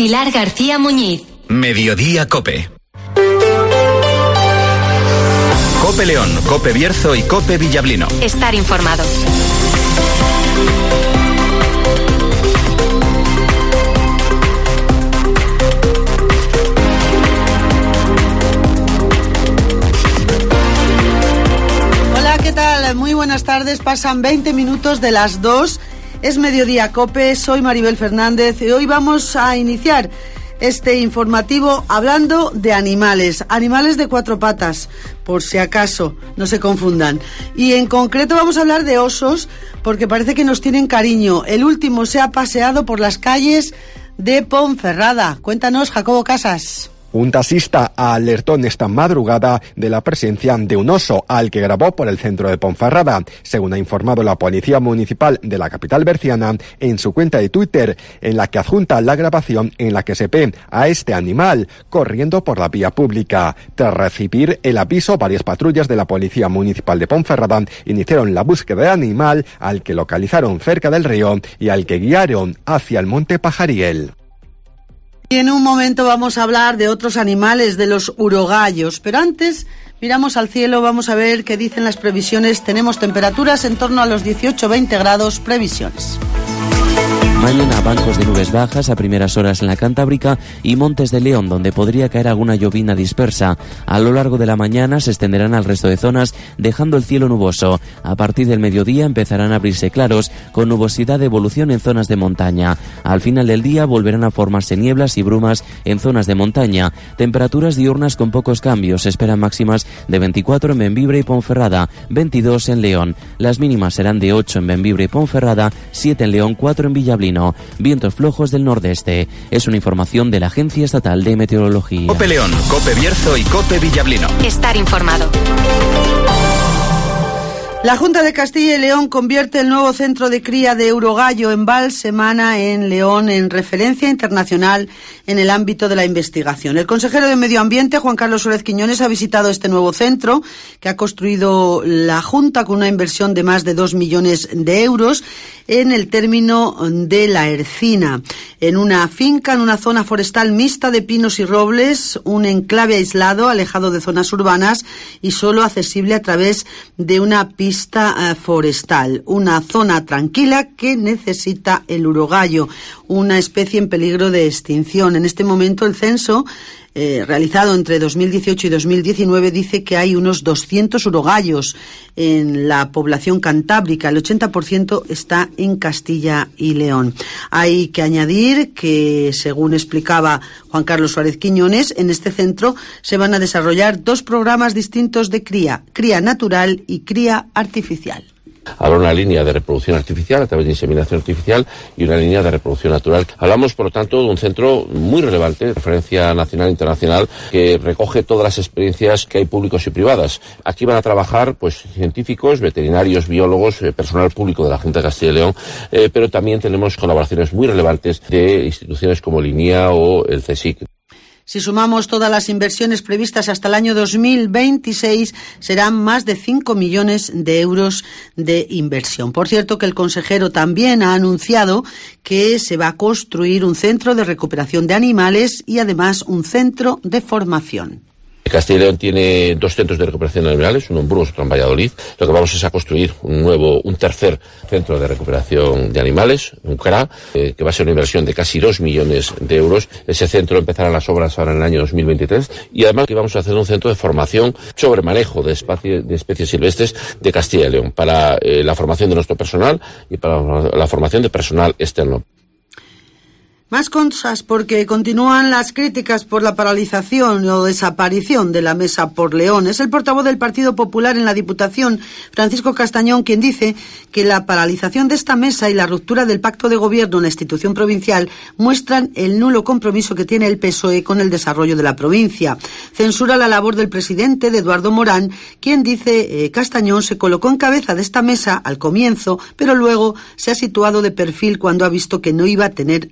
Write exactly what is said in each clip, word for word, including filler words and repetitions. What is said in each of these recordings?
Pilar García Muñiz. Mediodía Cope. Cope León, Cope Bierzo y Cope Villablino. Estar informado. Hola, ¿qué tal? Muy buenas tardes. Pasan veinte minutos de las dos. Es Mediodía Cope. Soy Maribel Fernández y hoy vamos a iniciar este informativo hablando de animales, animales de cuatro patas, por si acaso no se confundan. Y en concreto vamos a hablar de osos, porque parece que nos tienen cariño. El último se ha paseado por las calles de Ponferrada. Cuéntanos, Jacobo Casas. Un taxista alertó en esta madrugada de la presencia de un oso al que grabó por el centro de Ponferrada, según ha informado la Policía Municipal de la capital berciana en su cuenta de Twitter, en la que adjunta la grabación en la que se ve a este animal corriendo por la vía pública. Tras recibir el aviso, varias patrullas de la Policía Municipal de Ponferrada iniciaron la búsqueda del animal, al que localizaron cerca del río y al que guiaron hacia el Monte Pajariel. Y en un momento vamos a hablar de otros animales, de los urogallos, pero antes miramos al cielo, vamos a ver qué dicen las previsiones. Tenemos temperaturas en torno a los dieciocho a veinte grados, previsiones. Mañana bancos de nubes bajas a primeras horas en la Cantábrica y Montes de León, donde podría caer alguna llovina dispersa. A lo largo de la mañana se extenderán al resto de zonas, dejando el cielo nuboso. A partir del mediodía empezarán a abrirse claros, con nubosidad de evolución en zonas de montaña. Al final del día volverán a formarse nieblas y brumas en zonas de montaña. Temperaturas diurnas con pocos cambios. Se esperan máximas de veinticuatro en Bembibre y Ponferrada, veintidós en León. Las mínimas serán de ocho en Bembibre y Ponferrada, siete en León, cuatro en Villablino. Vientos flojos del nordeste. Es una información de la Agencia Estatal de Meteorología. Cope León, Cope Bierzo y Cope Villablino. Estar informado. La Junta de Castilla y León convierte el nuevo centro de cría de urogallo en Valsemana, en León, en referencia internacional en el ámbito de la investigación. El consejero de Medio Ambiente, Juan Carlos Suárez Quiñones, ha visitado este nuevo centro que ha construido la Junta con una inversión de más de dos millones de euros en el término de La Ercina, en una finca, en una zona forestal mixta de pinos y robles, un enclave aislado, alejado de zonas urbanas y solo accesible a través de una pista forestal, una zona tranquila que necesita el urogallo, una especie en peligro de extinción. En este momento el censo eh, realizado entre dos mil dieciocho y dos mil diecinueve dice que hay unos doscientos urogallos en la población cantábrica. El ochenta por ciento está en Castilla y León. Hay que añadir que, según explicaba Juan Carlos Suárez Quiñones, en este centro se van a desarrollar dos programas distintos de cría, cría natural y cría artificial. Habrá una línea de reproducción artificial a través de inseminación artificial y una línea de reproducción natural. Hablamos, por lo tanto, de un centro muy relevante, de referencia nacional e internacional, que recoge todas las experiencias que hay públicas y privadas. Aquí van a trabajar pues científicos, veterinarios, biólogos, eh, personal público de la Junta de Castilla y León, eh, pero también tenemos colaboraciones muy relevantes de instituciones como Linea o el CSIC. Si sumamos todas las inversiones previstas hasta el año dos mil veintiséis, serán más de cinco millones de euros de inversión. Por cierto, que el consejero también ha anunciado que se va a construir un centro de recuperación de animales y además un centro de formación. Castilla y León tiene dos centros de recuperación de animales, uno en Burgos, otro en Valladolid. Lo que vamos es a construir un nuevo, un tercer centro de recuperación de animales, un C R A, eh, que va a ser una inversión de casi dos millones de euros. Ese centro empezará las obras ahora en el año dos mil veintitrés y además que vamos a hacer un centro de formación sobre manejo de, espacio, de especies silvestres de Castilla y León para eh, la formación de nuestro personal y para la formación de personal externo. Más cosas, porque continúan las críticas por la paralización o desaparición de la Mesa por León. Es el portavoz del Partido Popular en la Diputación, Francisco Castañón, quien dice que la paralización de esta mesa y la ruptura del pacto de gobierno en la institución provincial muestran el nulo compromiso que tiene el P S O E con el desarrollo de la provincia. Censura la labor del presidente, de Eduardo Morán, quien, dice eh, Castañón, se colocó en cabeza de esta mesa al comienzo, pero luego se ha situado de perfil cuando ha visto que no iba a tener rédito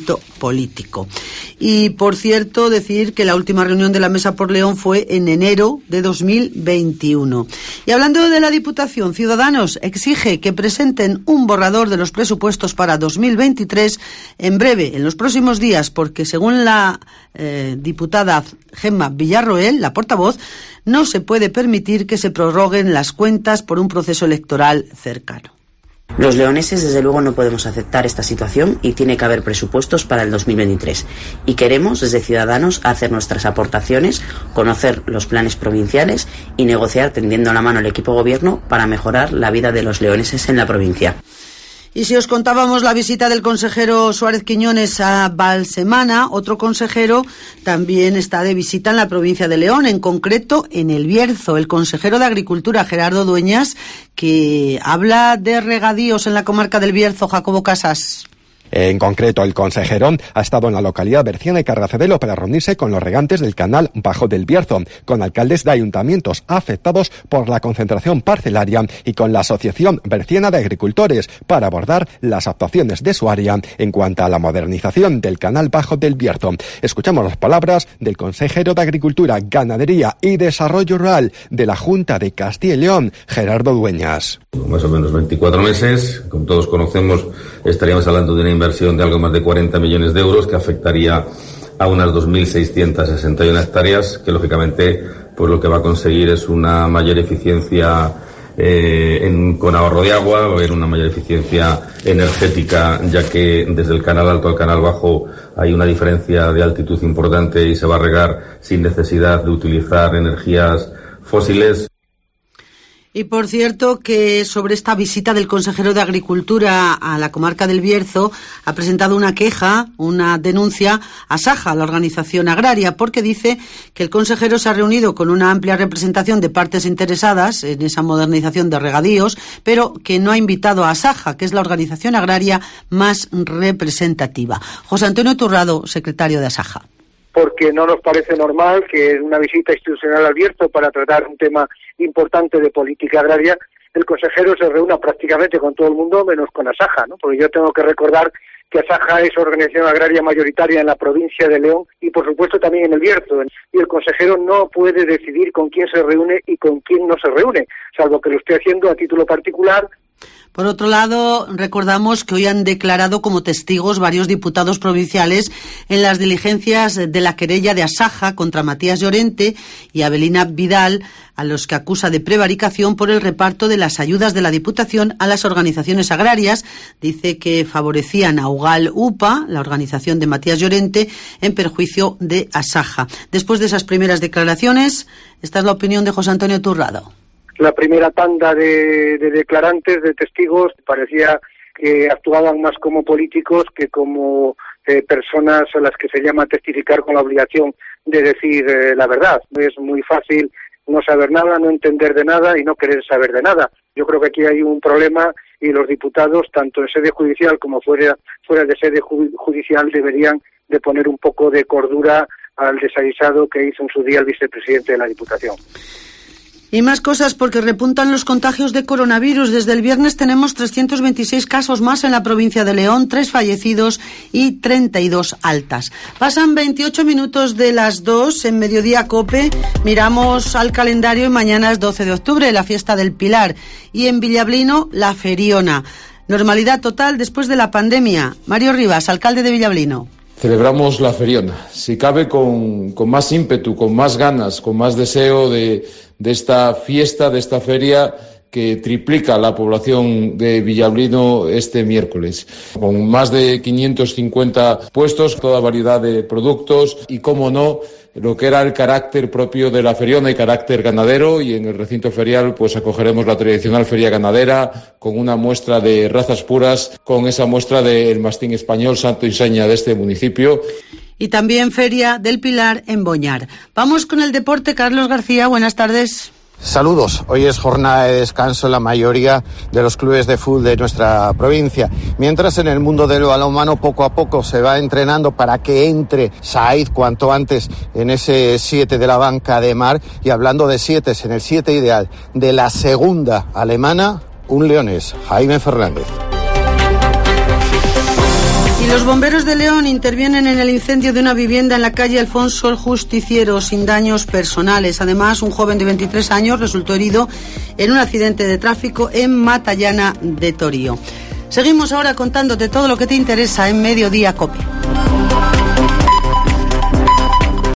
momento político. Y, por cierto, decir que la última reunión de la Mesa por León fue en enero de dos mil veintiuno. Y hablando de la Diputación, Ciudadanos exige que presenten un borrador de los presupuestos para dos mil veintitrés en breve, en los próximos días, porque según la eh, diputada Gemma Villarroel, la portavoz, no se puede permitir que se prorroguen las cuentas por un proceso electoral cercano. Los leoneses, desde luego, no podemos aceptar esta situación y tiene que haber presupuestos para el dos mil veintitrés. Y queremos, desde Ciudadanos, hacer nuestras aportaciones, conocer los planes provinciales y negociar tendiendo la mano al equipo gobierno para mejorar la vida de los leoneses en la provincia. Y si os contábamos la visita del consejero Suárez Quiñones a Valsemana, otro consejero también está de visita en la provincia de León, en concreto en El Bierzo, el consejero de Agricultura, Gerardo Dueñas, que habla de regadíos en la comarca del Bierzo. Jacobo Casas. En concreto, el consejero ha estado en la localidad berciana de Carracedelo para reunirse con los regantes del canal Bajo del Bierzo, con alcaldes de ayuntamientos afectados por la concentración parcelaria y con la Asociación Berciana de Agricultores para abordar las actuaciones de su área en cuanto a la modernización del canal Bajo del Bierzo. Escuchamos las palabras del consejero de Agricultura, Ganadería y Desarrollo Rural de la Junta de Castilla y León, Gerardo Dueñas. Más o menos veinticuatro meses, como todos conocemos, estaríamos hablando de una inversión de algo más de cuarenta millones de euros que afectaría a unas dos mil seiscientas sesenta y una hectáreas, que lógicamente pues lo que va a conseguir es una mayor eficiencia eh, en, con ahorro de agua, va a haber una mayor eficiencia energética, ya que desde el canal alto al canal bajo hay una diferencia de altitud importante y se va a regar sin necesidad de utilizar energías fósiles. Y por cierto que sobre esta visita del consejero de Agricultura a la comarca del Bierzo ha presentado una queja, una denuncia a Saja, la organización agraria, porque dice que el consejero se ha reunido con una amplia representación de partes interesadas en esa modernización de regadíos, pero que no ha invitado a Saja, que es la organización agraria más representativa. José Antonio Turrado, secretario de Asaja. Porque no nos parece normal que en una visita institucional al Bierzo para tratar un tema importante de política agraria, el consejero se reúna prácticamente con todo el mundo menos con Asaja, ¿no? Porque yo tengo que recordar que Asaja es organización agraria mayoritaria en la provincia de León y por supuesto también en el Bierzo, y el consejero no puede decidir con quién se reúne y con quién no se reúne, salvo que lo esté haciendo a título particular. Por otro lado, recordamos que hoy han declarado como testigos varios diputados provinciales en las diligencias de la querella de Asaja contra Matías Llorente y Abelina Vidal, a los que acusa de prevaricación por el reparto de las ayudas de la Diputación a las organizaciones agrarias. Dice que favorecían a Ugal UPA, la organización de Matías Llorente, en perjuicio de Asaja. Después de esas primeras declaraciones, esta es la opinión de José Antonio Turrado. La primera tanda de, de declarantes, de testigos, parecía que actuaban más como políticos que como eh, personas a las que se llama testificar con la obligación de decir eh, la verdad. Es muy fácil no saber nada, no entender de nada y no querer saber de nada. Yo creo que aquí hay un problema y los diputados, tanto en sede judicial como fuera, fuera de sede judicial, deberían de poner un poco de cordura al desaguisado que hizo en su día el vicepresidente de la Diputación. Y más cosas porque repuntan los contagios de coronavirus. Desde el viernes tenemos trescientos veintiséis casos más en la provincia de León, tres fallecidos y treinta y dos altas. Pasan veintiocho minutos de las dos en Mediodía COPE. Miramos al calendario y mañana es doce de octubre, la fiesta del Pilar. Y en Villablino, la Feriona. Normalidad total después de la pandemia. Mario Rivas, alcalde de Villablino. Celebramos la Feriona, si cabe con, con más ímpetu, con más ganas, con más deseo de, de esta fiesta, de esta feria que triplica la población de Villablino este miércoles, con más de quinientos cincuenta puestos, toda variedad de productos y, cómo no, lo que era el carácter propio de la Feriona y carácter ganadero, y en el recinto ferial pues acogeremos la tradicional feria ganadera con una muestra de razas puras, con esa muestra del mastín español santo y seña de este municipio. Y también Feria del Pilar en Boñar. Vamos con el deporte. Carlos García, buenas tardes. Saludos. Hoy es jornada de descanso en la mayoría de los clubes de fútbol de nuestra provincia. Mientras en el mundo del balonmano poco a poco se va entrenando para que entre Said cuanto antes en ese siete de la banca de Mar. Y hablando de siete, en el siete ideal de la segunda alemana, un leonés, Jaime Fernández. Y los bomberos de León intervienen en el incendio de una vivienda en la calle Alfonso el Justiciero sin daños personales. Además, un joven de veintitrés años resultó herido en un accidente de tráfico en Matallana de Torío. Seguimos ahora contándote todo lo que te interesa en Mediodía COPE.